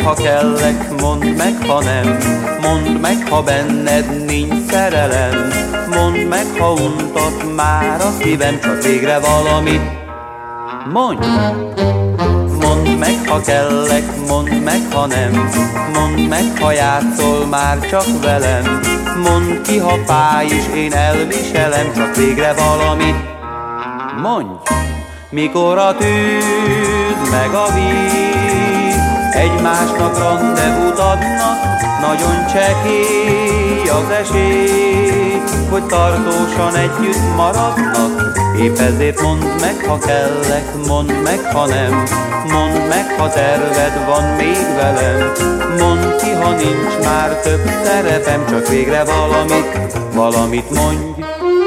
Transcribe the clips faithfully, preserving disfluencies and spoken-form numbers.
ha kellek, mondd meg, ha nem. Mondd meg, ha benned nincs szerelem. Mondd meg, ha untat már a szívem, csak végre valamit mondj. Mondd meg, ha kellek, mondd meg, ha nem. Mondd meg, ha játszol már csak velem. Mondd ki, ha fáj is, én elviselem, csak végre valamit mondj. Mikor a tűz meg a víz egymásnak randevút adnak, nagyon csekély az esély, hogy tartósan együtt maradnak. Épp ezért mondd meg, ha kellek, mondd meg, ha nem. Mondd meg, ha terved van még velem. Mondd ki, ha nincs már több szerepem, csak végre valamit, valamit mondj.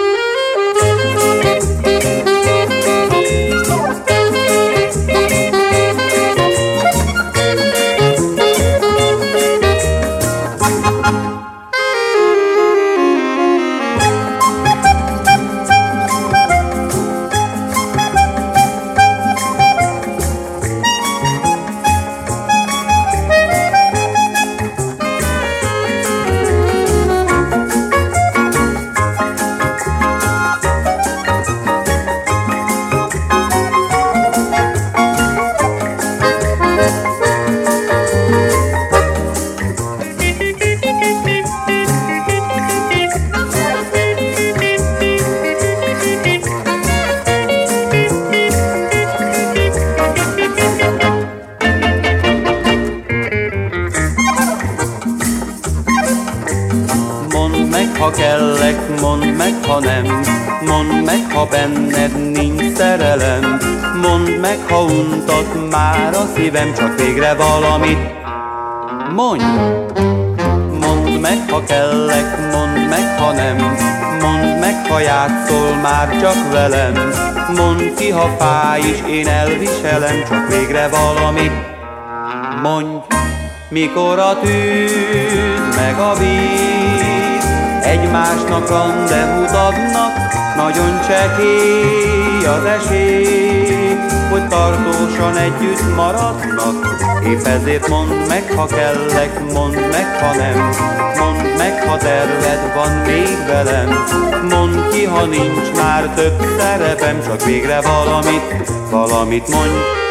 Mondd meg, ha kellek, mondd meg, ha nem. Mondd meg, ha benned nincs szerelem. Mondd meg, ha untat már a szívem, csak végre valamit mondj. Mondd meg, ha kellek, mondd meg, ha nem. Mondd meg, ha játszol már csak velem. Mondd ki, ha fáj is, én elviselem, csak végre valamit mondj. Mikor a tűz meg a víz egymásnak randevút adnak, nagyon csekély az esély, hogy tartósan együtt maradnak. Épp ezért mondd meg, ha kellek, mondd meg, ha nem. Mondd meg, ha terved van még velem. Mondd ki, ha nincs már több szerepem, csak végre valamit, valamit mondj.